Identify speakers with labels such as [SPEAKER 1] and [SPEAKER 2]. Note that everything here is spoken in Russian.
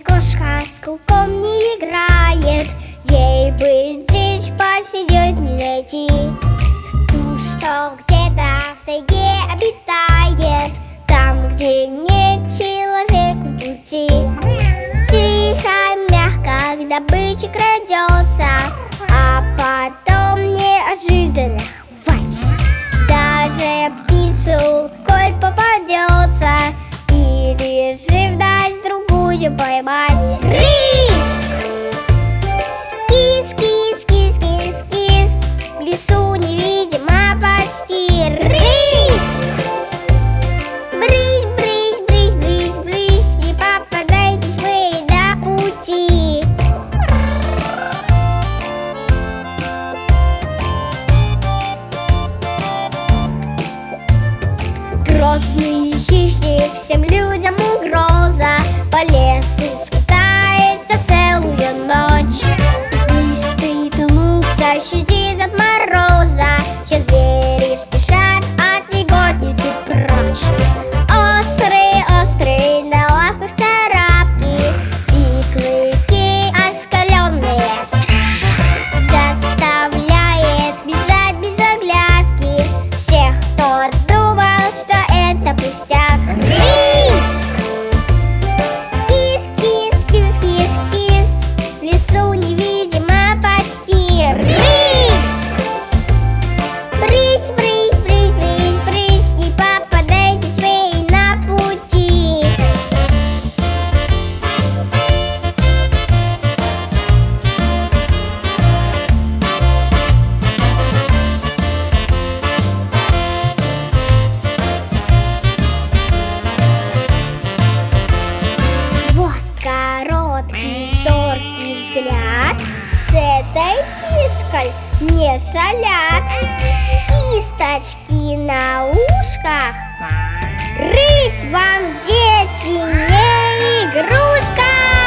[SPEAKER 1] Кошка с кулком не играет, ей бы дичь посерьезней найти. Ту, что где-то в тайге обитает, там, где нет человеку пути. Тихо, мягко к добыче крадется, а потом неожиданно хвать. Даже птицу, коль попадется, или же вдать другую поймать. Рысь! Кис, кис, кис, кис, кис, в лесу невидима почти. Рысь! Брысь, брысь, брысь, брысь, брысь, не попадайтесь вы на пути. Грозный хищник, всем людям угроза, по лесу скитается целую ночь. Листый лук защитит от мороза, все звери спешат от негодницы прочь. Острые, острые на лапках царапки и клыки оскаленные заставляет бежать без оглядки всех, кто думал, что это пустяк. Рысь! Кис, кис, кис, кис, кис, в лесу невидима почти. Рысь! Брысь, брысь, брысь, брысь, брысь, не попадайтесь вы на пути. Хвост короткий, зоркий взгляд, с этой киской не шалят. Кисточки на ушках, рысь вам, дети, не игрушка.